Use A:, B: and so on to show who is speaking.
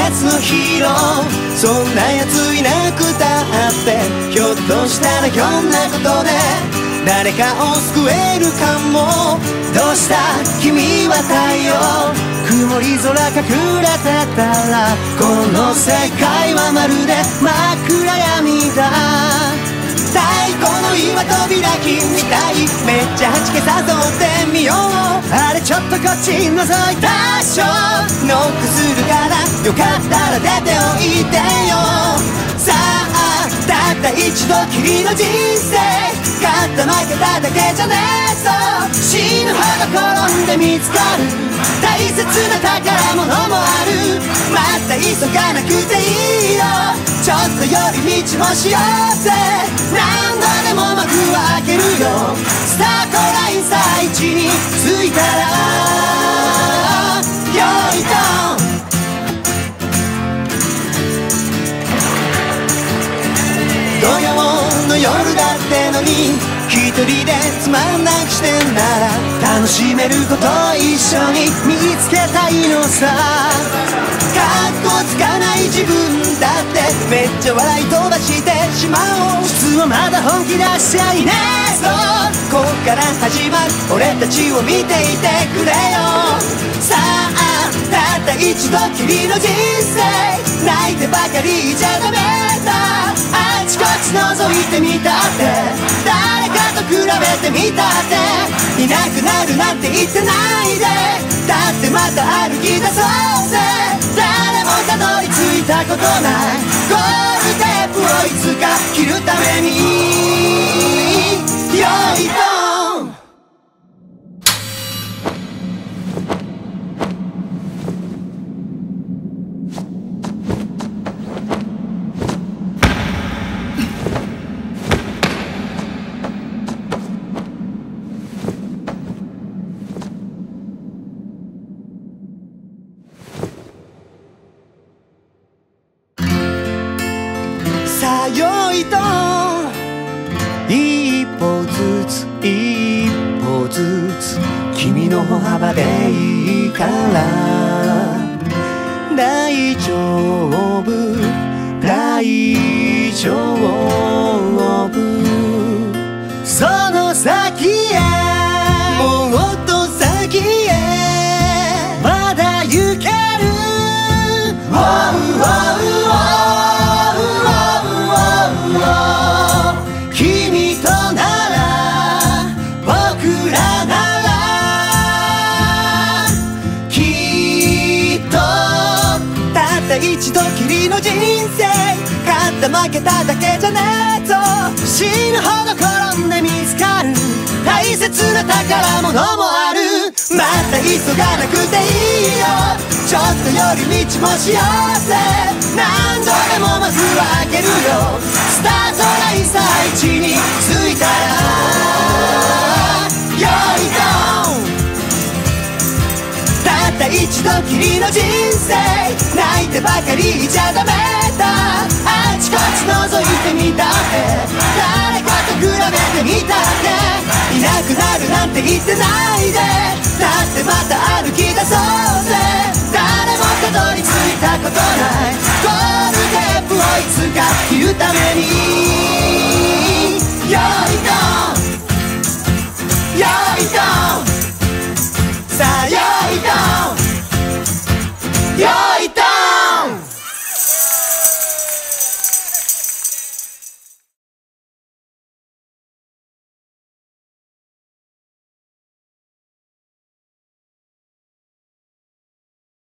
A: 夏のヒーロー、そんなやついなくたってひょっとしたらひょんなことで誰かを救えるかも。どうした君は太陽、曇り空隠れてたらこの世界はまるで真っ暗闇だ。太鼓の岩扉君みたい、めっちゃはじけ誘ってみよう。あれちょっとこっち覗いたっしょ、ノックするからよかったら出ておいてよ。さあたった一度きりの人生、勝った負けただけじゃねえぞ。死ぬほど転んで見つかる大切な宝物もある。また急がなくていいよ、ちょっと寄り道もしようぜ。何度でも幕は開けるよ、スタートラインさあ位置に着いたらよいと。土曜の夜だってのに一人でつまんなくしてんなら楽しめること一緒に見つけたいのさ。かっこつかない自分だってめっちゃ笑い飛ばしてしまおう。普通はまだ本気出しちゃいねえぞ。こっから始まる俺たちを見ていてくれよ。さあたった一度きりの人生、泣いてばかりいちゃダメだ。あちこち覗いてみたって、誰かと比べてみたって、いなくなるなんて言ってないで。だってまた歩き出そうぜ。誰もたどり着いたことないゴールテープをいつか切るためによいと。さあよいと、一歩ずつ一歩ずつ君の歩幅でいいから大丈夫大丈夫。その先へもっと先へまだ行ける。君となら僕らならきっと。たった一度きりの人生、勝った負けただけじゃねえぞ。死ぬほど転んで見つかる大切な宝物もある。また急がなくていいよ、ちょっと寄り道もしようぜ。何度でもまずは開けるよ、スタートラインさあ位置に着いたらよいと。たった一度きりの人生、泣いてばかりいちゃダメだ。あちこち覗いてみたって、誰かと比べてみたって、いなくなるなんて言ってないで。だってまた歩き出そうぜ。誰もたどり着いたことないゴールテープをいつか切るためによいと。